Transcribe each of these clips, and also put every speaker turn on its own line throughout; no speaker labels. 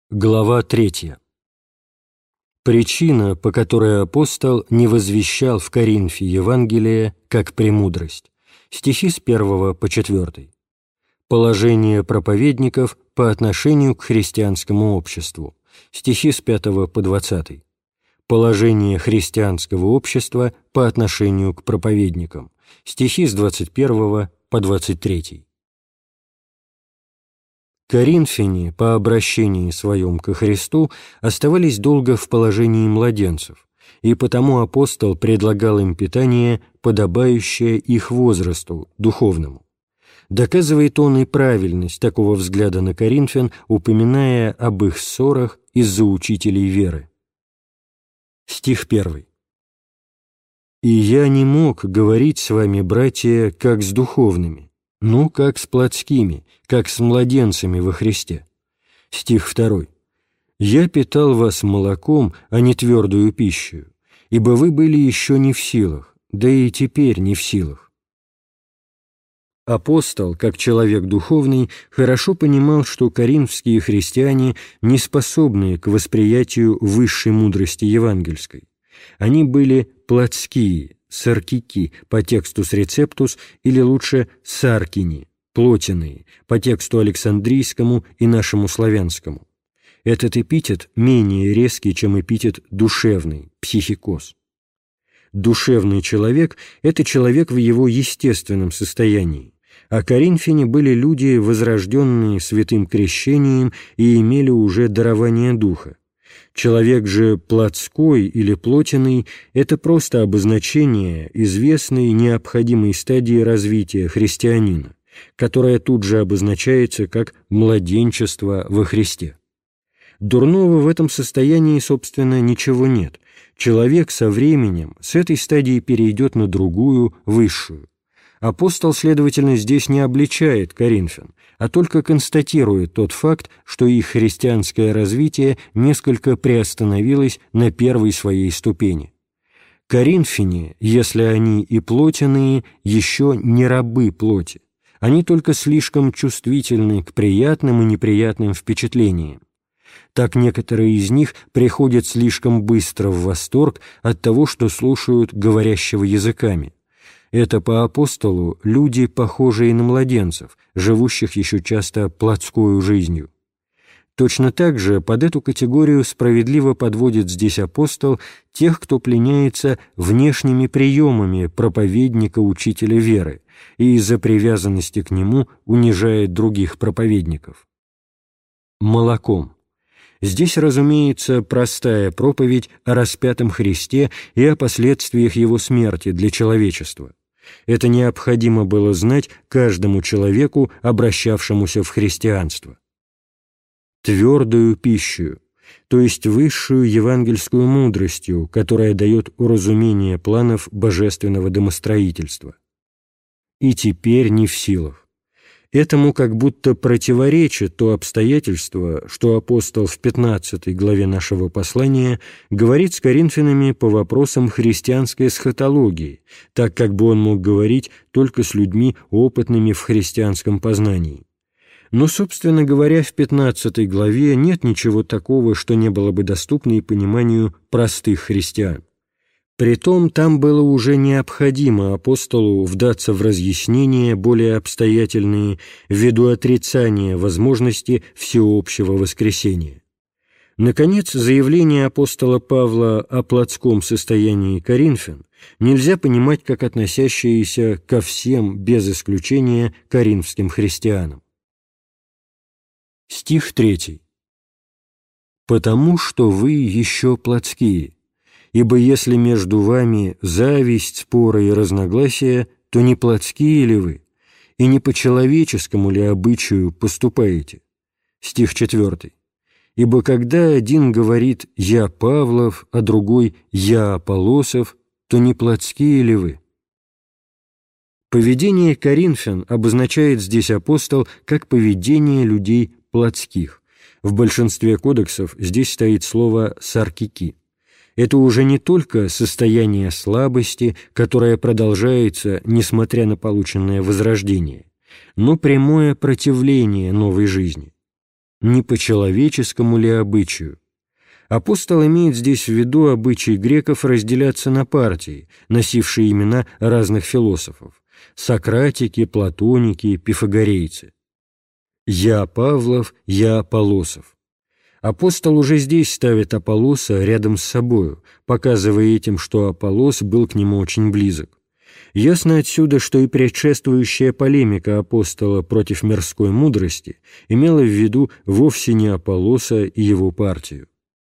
Глава 3. Причина, по которой апостол не возвещал в Коринфе Евангелие как премудрость. Стихи с 1 по 4. Положение проповедников по отношению к христианскому обществу. Стихи с 5 по 20. Положение христианского общества по отношению к проповедникам. Стихи с 21 по 23. Коринфяне по обращении своем ко Христу оставались долго в положении младенцев, и потому апостол предлагал им питание, подобающее их возрасту, духовному. Доказывает он и правильность такого взгляда на коринфян, упоминая об их ссорах из-за учителей веры. Стих 1. «И я не мог говорить с вами, братья, как с духовными, но как с плотскими, как с младенцами во Христе». Стих 2. «Я питал вас молоком, а не твердую пищу, ибо вы были еще не в силах, да и теперь не в силах». Апостол, как человек духовный, хорошо понимал, что коринфские христиане не способны к восприятию высшей мудрости евангельской. Они были плотские, саркики, по тексту с рецептус, или лучше саркини, плотяные, по тексту Александрийскому и нашему славянскому. Этот эпитет менее резкий, чем эпитет душевный, психикос. Душевный человек – это человек в его естественном состоянии, а коринфяне были люди, возрожденные святым крещением и имели уже дарование духа. Человек же плотской или плотяный – это просто обозначение известной необходимой стадии развития христианина, которая тут же обозначается как младенчество во Христе. Дурного в этом состоянии, собственно, ничего нет. Человек со временем с этой стадии перейдет на другую, высшую. Апостол, следовательно, здесь не обличает коринфян, а только констатирует тот факт, что их христианское развитие несколько приостановилось на первой своей ступени. Коринфяне, если они и плотяные, еще не рабы плоти, они только слишком чувствительны к приятным и неприятным впечатлениям. Так некоторые из них приходят слишком быстро в восторг от того, что слушают говорящего языками. Это по апостолу люди, похожие на младенцев, живущих еще часто плотскою жизнью. Точно так же под эту категорию справедливо подводит здесь апостол тех, кто пленяется внешними приемами проповедника-учителя веры и из-за привязанности к нему унижает других проповедников. Молоком. Здесь, разумеется, простая проповедь о распятом Христе и о последствиях Его смерти для человечества. Это необходимо было знать каждому человеку, обращавшемуся в христианство. Твердую пищу, то есть высшую евангельскую мудростью, которая дает уразумение планов божественного домостроительства. И теперь не в силах. Этому как будто противоречит то обстоятельство, что апостол в 15 главе нашего послания говорит с коринфянами по вопросам христианской эсхатологии, так как бы он мог говорить только с людьми, опытными в христианском познании. Но, собственно говоря, в 15 главе нет ничего такого, что не было бы доступно и пониманию простых христиан. Притом там было уже необходимо апостолу вдаться в разъяснения более обстоятельные ввиду отрицания возможности всеобщего воскресения. Наконец, заявление апостола Павла о плотском состоянии коринфян нельзя понимать как относящееся ко всем, без исключения, коринфским христианам. Стих 3. «Потому что вы еще плотские. Ибо если между вами зависть, споры и разногласия, то не плотские ли вы, и не по человеческому ли обычаю поступаете?» Стих 4. «Ибо когда один говорит «я Павлов», а другой «я Аполлосов», то не плотские ли вы?» Поведение коринфян обозначает здесь апостол как поведение людей плотских. В большинстве кодексов здесь стоит слово «саркики». Это уже не только состояние слабости, которое продолжается, несмотря на полученное возрождение, но прямое противление новой жизни. Не по человеческому ли обычаю? Апостол имеет здесь в виду обычай греков разделяться на партии, носившие имена разных философов – сократики, платоники, пифагорейцы. «Я Павлов, я Аполлосов». Апостол уже здесь ставит Аполлоса рядом с собою, показывая этим, что Аполлос был к нему очень близок. Ясно отсюда, что и предшествующая полемика апостола против мирской мудрости имела в виду вовсе не Аполлоса и его партию.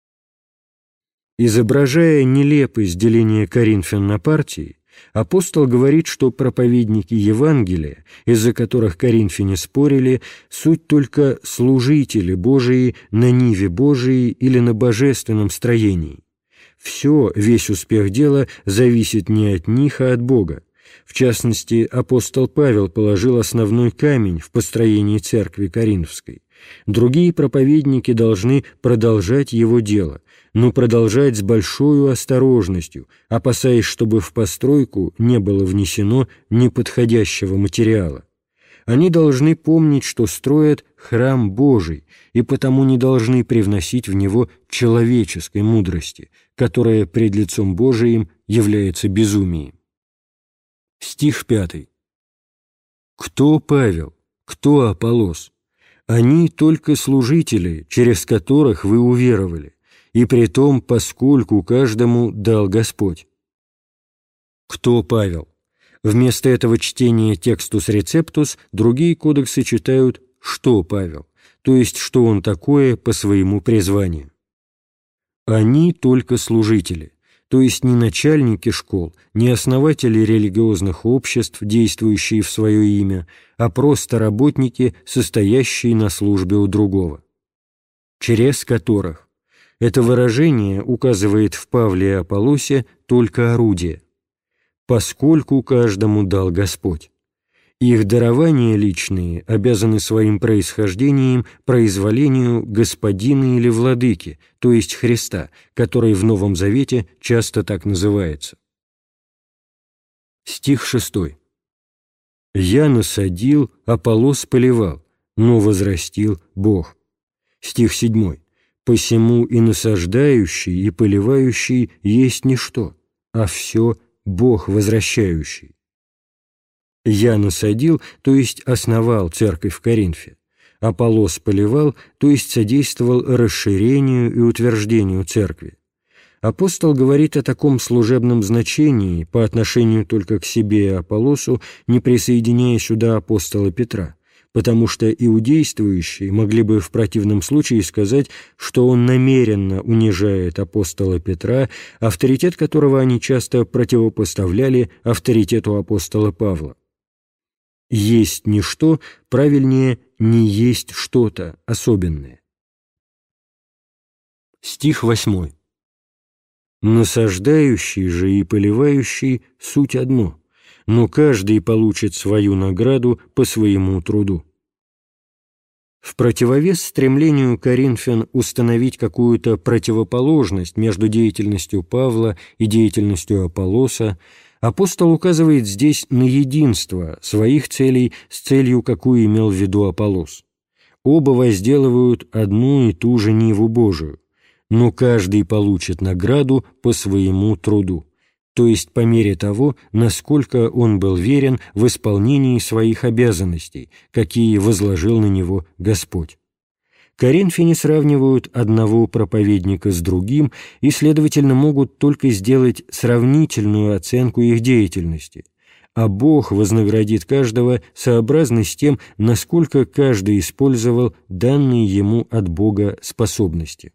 Изображая нелепость деления коринфян на партии, апостол говорит, что проповедники Евангелия, из-за которых коринфяне спорили, суть только служители Божии на ниве Божией или на божественном строении. Все, весь успех дела зависит не от них, а от Бога. В частности, апостол Павел положил основной камень в построении церкви Коринфской. Другие проповедники должны продолжать его дело, но продолжать с большой осторожностью, опасаясь, чтобы в постройку не было внесено неподходящего материала. Они должны помнить, что строят храм Божий, и потому не должны привносить в него человеческой мудрости, которая пред лицом Божиим является безумием. Стих 5. «Кто Павел? Кто Аполлос? Они только служители, через которых вы уверовали, и притом, поскольку каждому дал Господь». Кто Павел? Вместо этого чтения текстус рецептус другие кодексы читают «что Павел», то есть что он такое по своему призванию. Они только служители, то есть не начальники школ, не основатели религиозных обществ, действующие в свое имя, а просто работники, состоящие на службе у другого. Через которых. Это выражение указывает в Павле и Аполлосе только орудие. Поскольку каждому дал Господь. Их дарования личные обязаны своим происхождением произволению господина или владыки, то есть Христа, который в Новом Завете часто так называется. Стих 6. «Я насадил, Аполлос поливал, но возрастил Бог». Стих 7. «Посему и насаждающий, и поливающий есть ничто, а все Бог возвращающий». «Я насадил», то есть основал церковь в Коринфе. Аполлос поливал, то есть содействовал расширению и утверждению церкви. Апостол говорит о таком служебном значении по отношению только к себе и Аполлосу, не присоединяя сюда апостола Петра, потому что иудействующие могли бы в противном случае сказать, что он намеренно унижает апостола Петра, авторитет которого они часто противопоставляли авторитету апостола Павла. Есть ничто, правильнее, не есть что-то особенное. Стих 8. «Насаждающий же и поливающий — суть одно, но каждый получит свою награду по своему труду». В противовес стремлению коринфян установить какую-то противоположность между деятельностью Павла и деятельностью Аполлоса, апостол указывает здесь на единство своих целей с целью, какую имел в виду Аполлос. Оба возделывают одну и ту же ниву Божию, но каждый получит награду по своему труду, то есть по мере того, насколько он был верен в исполнении своих обязанностей, какие возложил на него Господь. Коринфяне сравнивают одного проповедника с другим и, следовательно, могут только сделать сравнительную оценку их деятельности, а Бог вознаградит каждого сообразно с тем, насколько каждый использовал данные ему от Бога способности.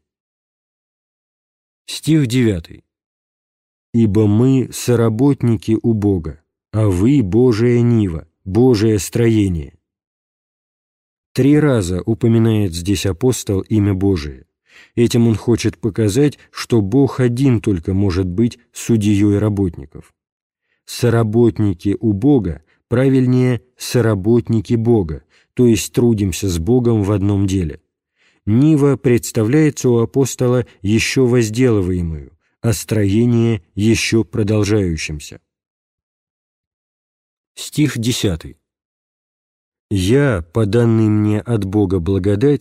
Стих 9. «Ибо мы соработники у Бога, а вы Божия нива, Божие строение». 3 раза упоминает здесь апостол имя Божие. Этим он хочет показать, что Бог один только может быть судьей работников. Соработники у Бога, правильнее, соработники Бога, то есть трудимся с Богом в одном деле. Нива представляется у апостола еще возделываемую, а строение еще продолжающимся. Стих 10. «Я, по данной мне от Бога благодати,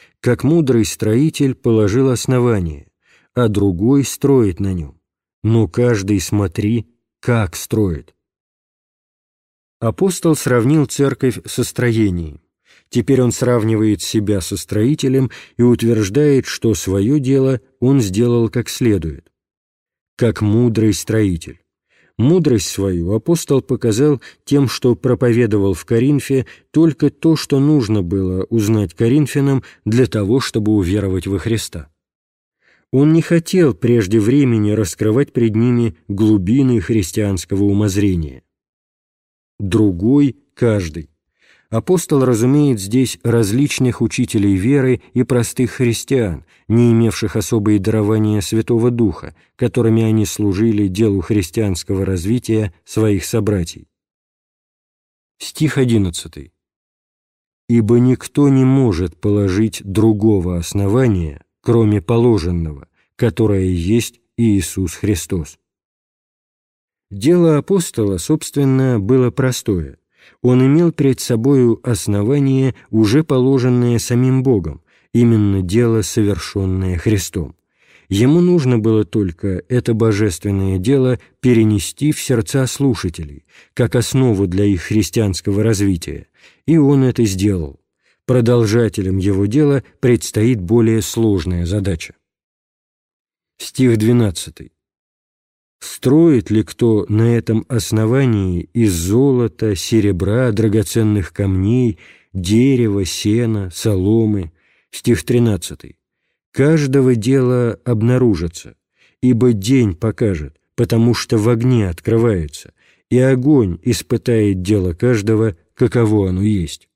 Как мудрый строитель положил основание, а другой строит на нем. Но каждый смотри, как строит. Апостол сравнил церковь со строением. Теперь он сравнивает себя со строителем и утверждает, что свое дело он сделал как следует. Как мудрый строитель. Мудрость свою апостол показал тем, что проповедовал в Коринфе только то, что нужно было узнать коринфянам для того, чтобы уверовать во Христа. Он не хотел прежде времени раскрывать пред ними глубины христианского умозрения. Другой – каждый. Апостол разумеет здесь различных учителей веры и простых христиан, не имевших особые дарования Святого Духа, которыми они служили делу христианского развития своих собратьей. Стих 11. «Ибо никто не может положить другого основания, кроме положенного, которое есть Иисус Христос». Дело апостола, собственно, было простое. Он имел пред собою основание, уже положенное самим Богом, именно дело, совершенное Христом. Ему нужно было только это божественное дело перенести в сердца слушателей, как основу для их христианского развития, и он это сделал. Продолжателям его дела предстоит более сложная задача. Стих 12. «Строит ли кто на этом основании из золота, серебра, драгоценных камней, дерева, сена, соломы?» Стих 13. «Каждого дела обнаружится, ибо день покажет, потому что в огне открывается, и огонь испытает дело каждого, каково оно есть».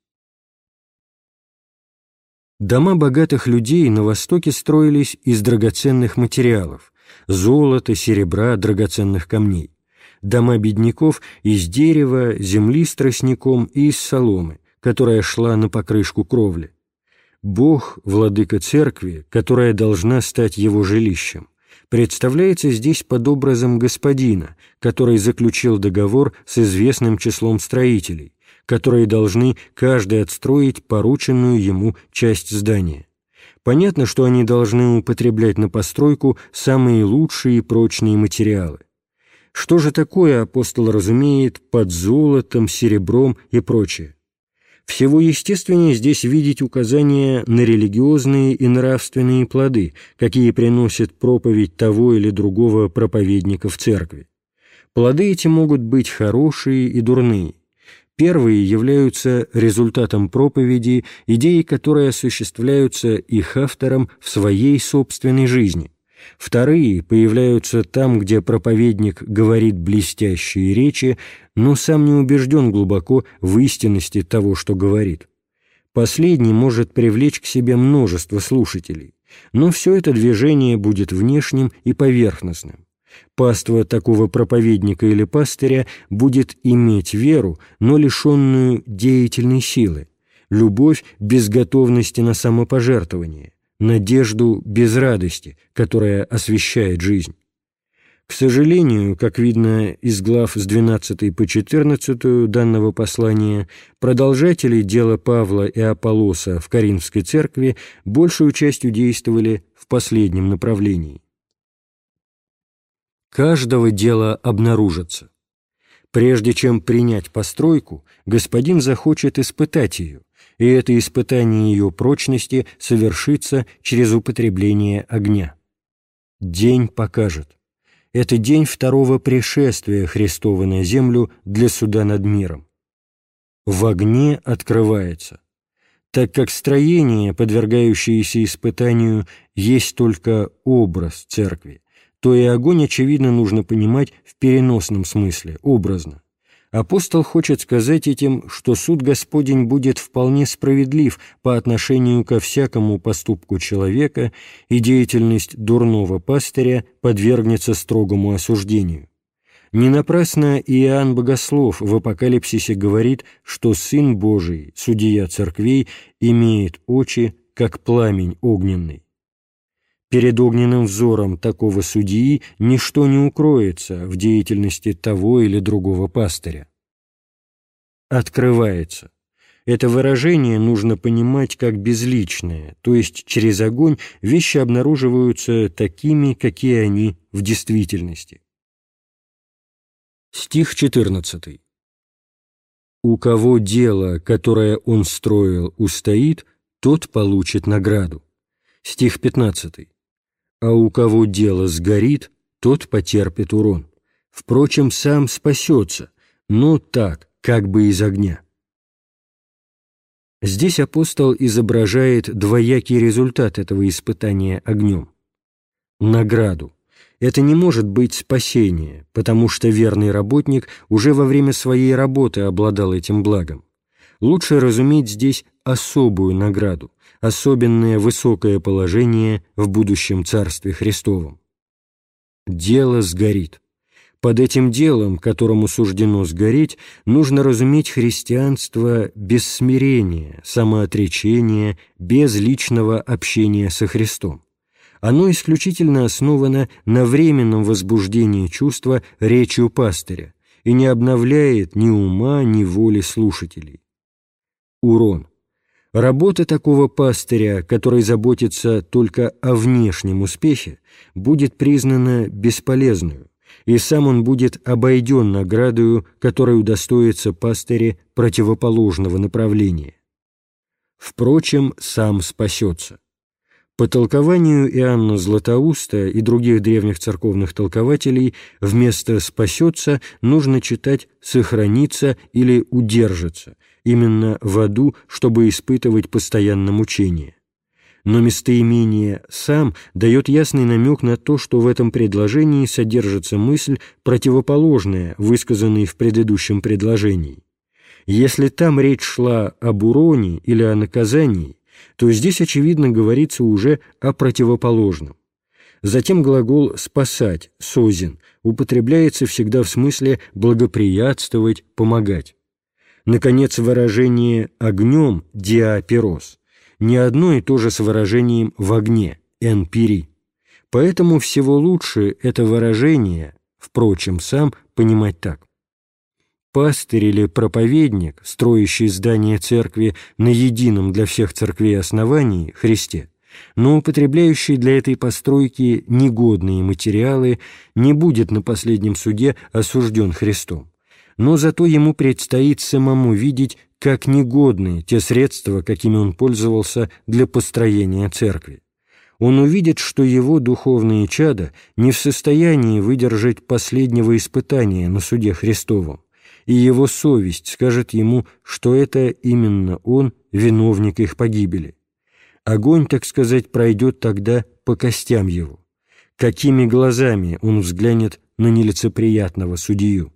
Дома богатых людей на Востоке строились из драгоценных материалов – золота, серебра, драгоценных камней. Дома бедняков – из дерева, земли с тростником и из соломы, которая шла на покрышку кровли. Бог, владыка церкви, которая должна стать его жилищем, представляется здесь под образом господина, который заключил договор с известным числом строителей, которые должны каждый отстроить порученную ему часть здания. Понятно, что они должны употреблять на постройку самые лучшие и прочные материалы. Что же такое апостол разумеет под золотом, серебром и прочее? Всего естественнее здесь видеть указания на религиозные и нравственные плоды, какие приносит проповедь того или другого проповедника в церкви. Плоды эти могут быть хорошие и дурные. Первые являются результатом проповеди, идеи которой осуществляются их автором в своей собственной жизни. Вторые появляются там, где проповедник говорит блестящие речи, но сам не убежден глубоко в истинности того, что говорит. Последний может привлечь к себе множество слушателей, но все это движение будет внешним и поверхностным. Паства такого проповедника или пастыря будет иметь веру, но лишенную деятельной силы, любовь без готовности на самопожертвование, надежду без радости, которая освещает жизнь. К сожалению, как видно из глав с 12 по 14 данного послания, продолжатели дела Павла и Аполлоса в Коринфской церкви большую частью действовали в последнем направлении. Каждого дела обнаружится. Прежде чем принять постройку, господин захочет испытать ее, и это испытание ее прочности совершится через употребление огня. День покажет. Это день второго пришествия Христова на землю для суда над миром. В огне открывается. Так как строение, подвергающееся испытанию, есть только образ церкви, то и огонь, очевидно, нужно понимать в переносном смысле, образно. Апостол хочет сказать этим, что суд Господень будет вполне справедлив по отношению ко всякому поступку человека, и деятельность дурного пастыря подвергнется строгому осуждению. Не напрасно Иоанн Богослов в Апокалипсисе говорит, что Сын Божий, судья церквей, имеет очи, как пламень огненный. Перед огненным взором такого судьи ничто не укроется в деятельности того или другого пастыря. Открывается. Это выражение нужно понимать как безличное, то есть через огонь вещи обнаруживаются такими, какие они в действительности. Стих 14. «У кого дело, которое он строил, устоит, тот получит награду». Стих 15. «А у кого дело сгорит, тот потерпит урон. Впрочем, сам спасется, но так, как бы из огня». Здесь апостол изображает двоякий результат этого испытания огнем. Награду. Это не может быть спасение, потому что верный работник уже во время своей работы обладал этим благом. Лучше разуметь здесь особую награду, особенное высокое положение в будущем Царстве Христовом. Дело сгорит. Под этим делом, которому суждено сгореть, нужно разуметь христианство без смирения, самоотречения, без личного общения со Христом. Оно исключительно основано на временном возбуждении чувства речью пастыря и не обновляет ни ума, ни воли слушателей. Урон. Работа такого пастыря, который заботится только о внешнем успехе, будет признана бесполезной, и сам он будет обойден наградою, которой удостоится пастыре противоположного направления. Впрочем, сам спасется. По толкованию Иоанна Златоуста и других древних церковных толкователей вместо «спасется» нужно читать «сохранится» или «удержится», именно в аду, чтобы испытывать постоянно мучение. Но местоимение «сам» дает ясный намек на то, что в этом предложении содержится мысль, противоположная высказанной в предыдущем предложении. Если там речь шла об уроне или о наказании, то здесь, очевидно, говорится уже о противоположном. Затем глагол «спасать» «созин» употребляется всегда в смысле благоприятствовать, помогать. Наконец, выражение «огнем» «диаперос» не одно и то же с выражением «в огне» «энпири». Поэтому всего лучше это выражение, впрочем, сам понимать так. Пастырь или проповедник, строящий здание церкви на едином для всех церквей основании, Христе, но употребляющий для этой постройки негодные материалы, не будет на последнем суде осужден Христом, но зато ему предстоит самому видеть, как негодны те средства, какими он пользовался для построения церкви. Он увидит, что его духовные чада не в состоянии выдержать последнего испытания на суде Христовом, и его совесть скажет ему, что это именно он, виновник их погибели. Огонь, так сказать, пройдет тогда по костям его. Какими глазами он взглянет на нелицеприятного судью?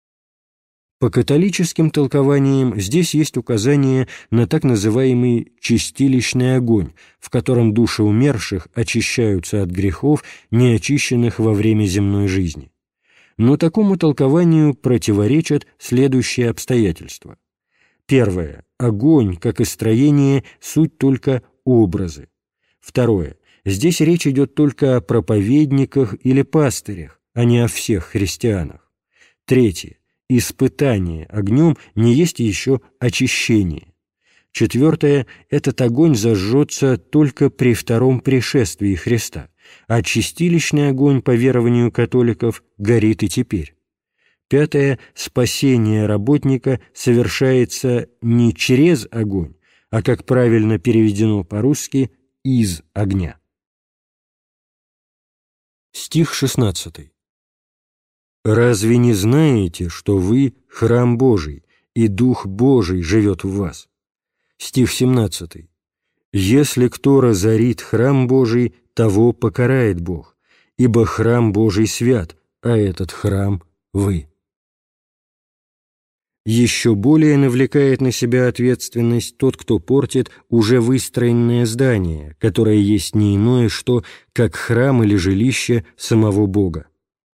По католическим толкованиям здесь есть указание на так называемый чистилищный огонь, в котором души умерших очищаются от грехов, не очищенных во время земной жизни. Но такому толкованию противоречат следующие обстоятельства. Первое. Огонь, как и строение, суть только образы. Второе. Здесь речь идет только о проповедниках или пастырях, а не о всех христианах. Третье. Испытание огнем не есть еще очищение. Четвертое. Этот огонь зажжется только при втором пришествии Христа, а чистилищный огонь, по верованию католиков, горит и теперь. Пятое. Спасение работника совершается не через огонь, а, как правильно переведено по-русски, из огня. Стих 16. «Разве не знаете, что вы – храм Божий, и Дух Божий живет в вас?» Стих 17. «Если кто разорит храм Божий, того покарает Бог, ибо храм Божий свят, а этот храм – вы». Еще более навлекает на себя ответственность тот, кто портит уже выстроенное здание, которое есть не иное что, как храм или жилище самого Бога.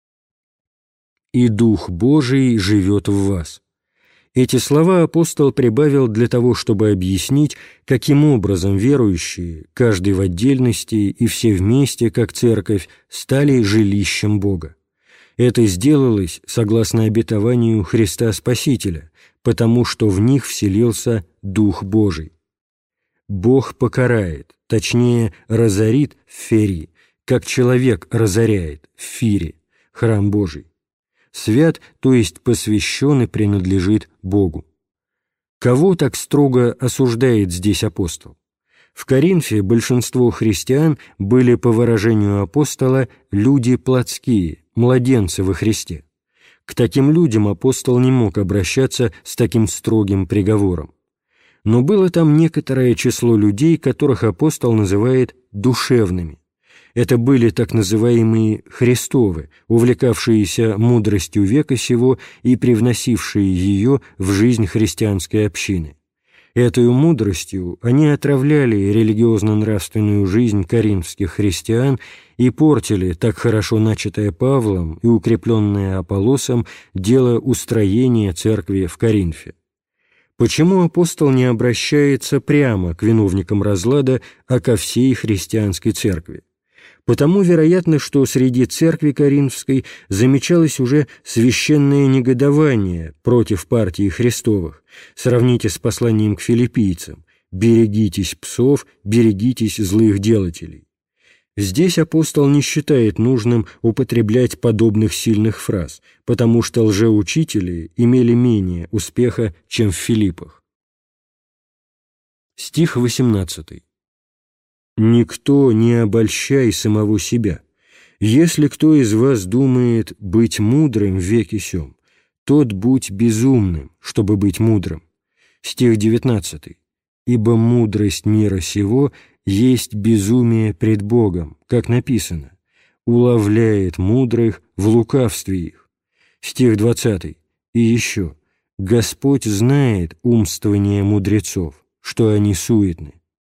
«И Дух Божий живет в вас». Эти слова апостол прибавил для того, чтобы объяснить, каким образом верующие, каждый в отдельности и все вместе, как церковь, стали жилищем Бога. Это сделалось согласно обетованию Христа Спасителя, потому что в них вселился Дух Божий. Бог покарает, точнее, разорит в Ферии, как человек разоряет в Фире, храм Божий. Свят, то есть посвящен и принадлежит Богу. Кого так строго осуждает здесь апостол? В Коринфе большинство христиан были, по выражению апостола, люди плотские, младенцы во Христе. К таким людям апостол не мог обращаться с таким строгим приговором. Но было там некоторое число людей, которых апостол называет душевными. Это были так называемые Христовы, увлекавшиеся мудростью века сего и привносившие ее в жизнь христианской общины. Этой мудростью они отравляли религиозно-нравственную жизнь коринфских христиан и портили так хорошо начатое Павлом и укрепленное Аполлосом дело устроения церкви в Коринфе. Почему апостол не обращается прямо к виновникам разлада, а ко всей христианской церкви? Потому, вероятно, что среди церкви Коринфской замечалось уже священное негодование против партии Христовых. Сравните с посланием к филиппийцам: «Берегитесь псов, берегитесь злых делателей». Здесь апостол не считает нужным употреблять подобных сильных фраз, потому что лжеучители имели менее успеха, чем в Филиппах. Стих 18. «Никто не обольщай самого себя. Если кто из вас думает быть мудрым в веке сем, тот будь безумным, чтобы быть мудрым». Стих 19. «Ибо мудрость мира сего есть безумие пред Богом, как написано, уловляет мудрых в лукавстве их». Стих 20. И еще: «Господь знает умствование мудрецов, что они суетны».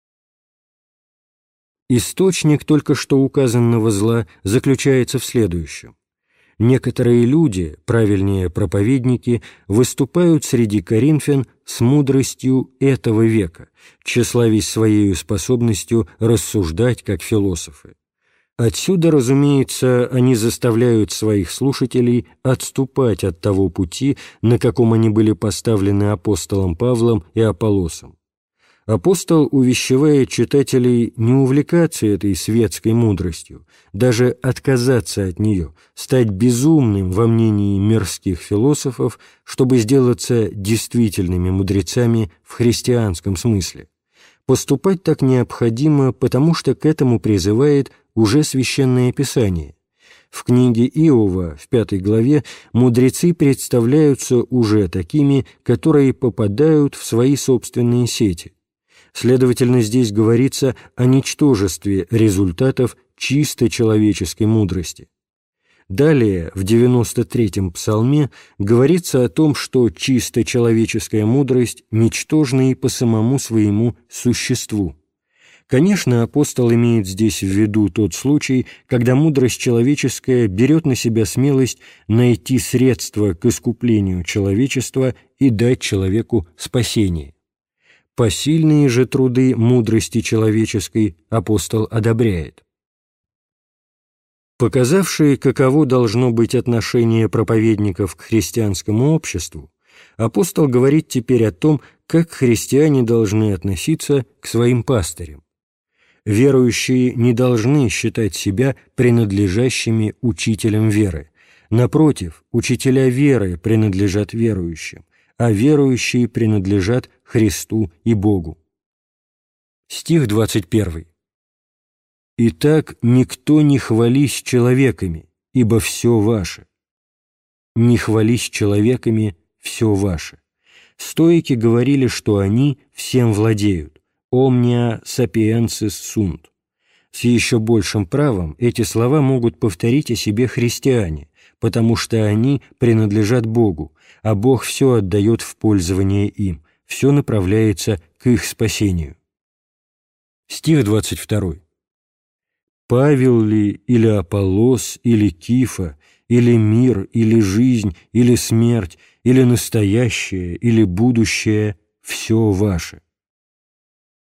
Источник только что указанного зла заключается в следующем. Некоторые люди, правильнее проповедники, выступают среди коринфян с мудростью этого века, тщеславясь своей способностью рассуждать как философы. Отсюда, разумеется, они заставляют своих слушателей отступать от того пути, на каком они были поставлены апостолом Павлом и Аполлосом. Апостол увещевает читателей не увлекаться этой светской мудростью, даже отказаться от нее, стать безумным во мнении мирских философов, чтобы сделаться действительными мудрецами в христианском смысле. Поступать так необходимо, потому что к этому призывает уже Священное Писание. В книге Иова, в 5 главе, мудрецы представляются уже такими, которые попадают в свои собственные сети. Следовательно, здесь говорится о ничтожестве результатов чисто человеческой мудрости. Далее, в 93-м псалме, говорится о том, что чисто человеческая мудрость ничтожна и по самому своему существу. Конечно, апостол имеет здесь в виду тот случай, когда мудрость человеческая берет на себя смелость найти средства к искуплению человечества и дать человеку спасение. Посильные же труды мудрости человеческой апостол одобряет. Показавшие, каково должно быть отношение проповедников к христианскому обществу, апостол говорит теперь о том, как христиане должны относиться к своим пастырям. Верующие не должны считать себя принадлежащими учителям веры. Напротив, учителя веры принадлежат верующим, а верующие принадлежат Христу и Богу. Стих 21. «Итак, никто не хвались человеками, ибо все ваше». «Не хвались человеками, все ваше». Стоики говорили, что они всем владеют. «Omnia sapiensis sunt». С еще большим правом эти слова могут повторить о себе христиане, потому что они принадлежат Богу, а Бог все отдает в пользование им, все направляется к их спасению. Стих 22. «Павел ли, или Аполлос, или Кифа, или мир, или жизнь, или смерть, или настоящее, или будущее – все ваше».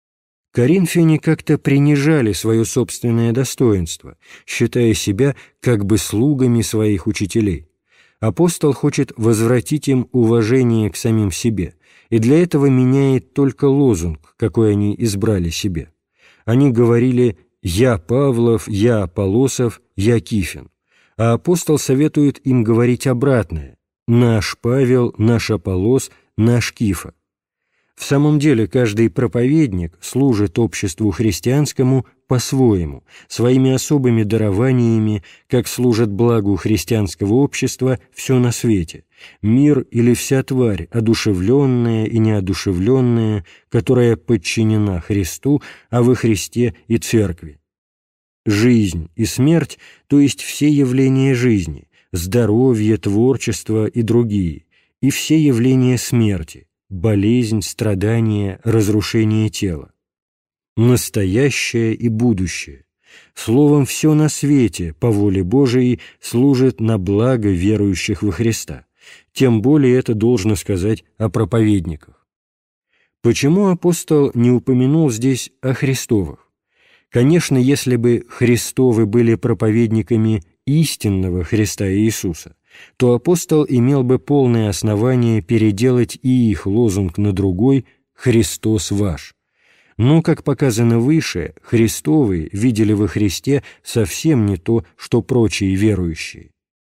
Коринфяне как-то принижали свое собственное достоинство, считая себя как бы слугами своих учителей. Апостол хочет возвратить им уважение к самим себе, и для этого меняет только лозунг, какой они избрали себе. Они говорили «Я Павлов», «Я Аполлосов», «Я Кифин», а апостол советует им говорить обратное «Наш Павел», «Наш Аполлос», «Наш Кифа». В самом деле каждый проповедник служит обществу христианскому по-своему, своими особыми дарованиями, как служит благу христианского общества все на свете, мир или вся тварь, одушевленная и неодушевленная, которая подчинена Христу, а во Христе и Церкви. Жизнь и смерть, то есть все явления жизни, здоровье, творчество и другие, и все явления смерти, болезнь, страдание, разрушение тела. Настоящее и будущее. Словом, все на свете, по воле Божией, служит на благо верующих во Христа. Тем более это должно сказать о проповедниках. Почему апостол не упомянул здесь о Христовых? Конечно, если бы Христовы были проповедниками истинного Христа Иисуса, то апостол имел бы полное основание переделать и их лозунг на другой «Христос ваш». Но, как показано выше, Христовы видели во Христе совсем не то, что прочие верующие.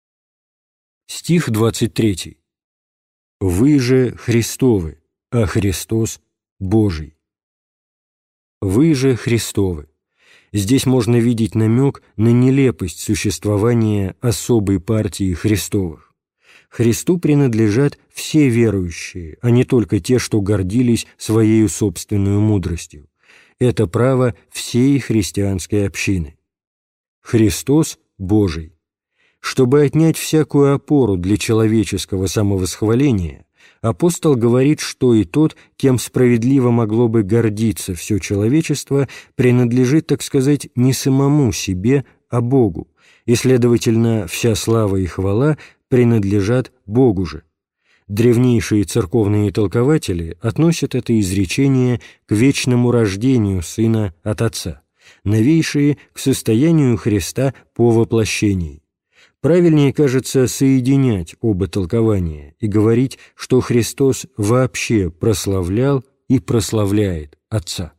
Стих 23. «Вы же Христовы, а Христос Божий». «Вы же Христовы». Здесь можно видеть намек на нелепость существования особой партии Христовых. Христу принадлежат все верующие, а не только те, что гордились своей собственной мудростью. Это право всей христианской общины. Христос Божий. Чтобы отнять всякую опору для человеческого самовосхваления, апостол говорит, что и тот, кем справедливо могло бы гордиться все человечество, принадлежит, так сказать, не самому себе, а Богу, и, следовательно, вся слава и хвала принадлежат Богу же. Древнейшие церковные толкователи относят это изречение к вечному рождению Сына от Отца, новейшие — к состоянию Христа по воплощении. Правильнее, кажется, соединять оба толкования и говорить, что Христос вообще прославлял и прославляет Отца.